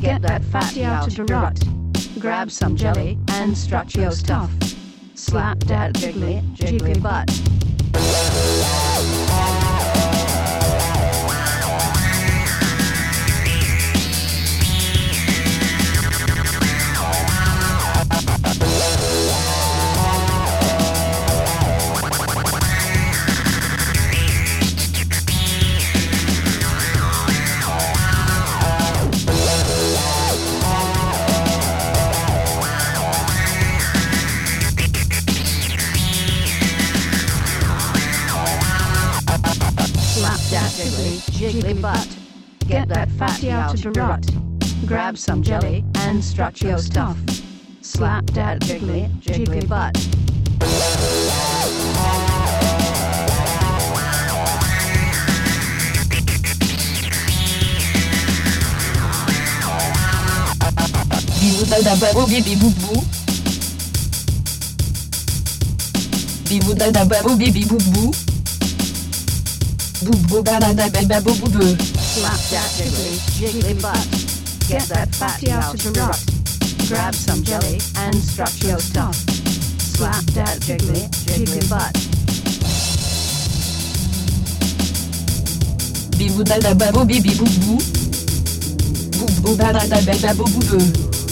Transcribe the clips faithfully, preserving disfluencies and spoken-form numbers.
Get that fatty out of the rut. Grab some jelly and strut your stuff. Slap that jiggly, jiggly butt. Slap that jiggly, jiggly butt. Get that fatty out of the rut. Grab some jelly and strut your stuff. Slap that jiggly, jiggly butt. Bibou dada babo bibi boubou. Bibou dada babo bibi boubou. Boubou dada dada babo boubou. Slap that jiggly, jiggly butt. Get that fatty out of the rut. Grab some jelly and strut your stuff. Slap that jiggly, jiggly butt. Bibou dada babo bibi boubou. Boubou dada dada babo boubou.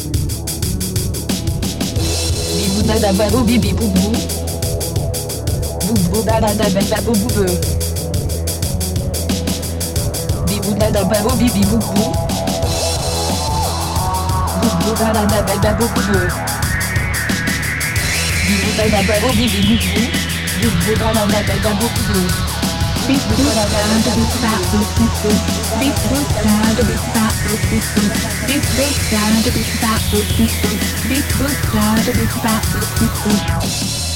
Bibou dada babo bibi boubou. Boubou dada dada babo boubou. Bibou dada babo bibi boubou. Boubou dada dada babo boubou. Bibou dada babo bibi boubou. Boubou dada dada babo boubou. Beep boop down to beep bop boop boop boop. Beep boop down to beep bop boop boop boop. Beep boop down to beep bop boop boop boop. Beep boop down to beep bop boop boop boop.